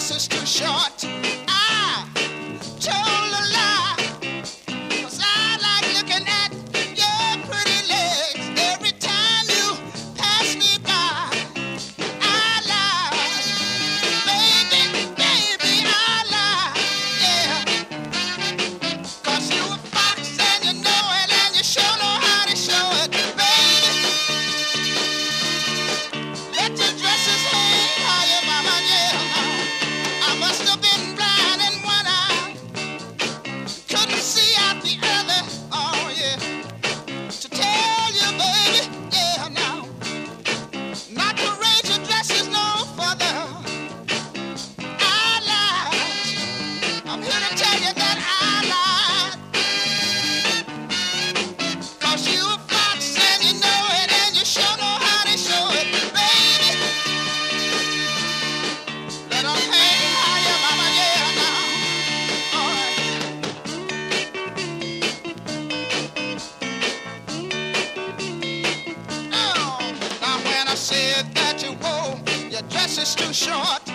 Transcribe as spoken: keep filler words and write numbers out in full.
dress is too short. I told a lie, 'cause I like looking at your pretty legs every time you pass me by. I lie, baby, baby, I lie, yeah. 'Cause you a fox and you know it, and you sure know how to show it, baby. Let your dresses hang higher, mama, yeah. I must have been blind in one eye, couldn't see out the other, oh yeah. To tell you, baby, yeah, now, not to raise your dresses no further. I lied, I'm here to tell you that I lied. 'Cause you a fox and you know it, and you sure know how to show it, baby. Let 'em hang higher, mama, yeah, now. All right. Oh, now when I said that you wore your dress is too short,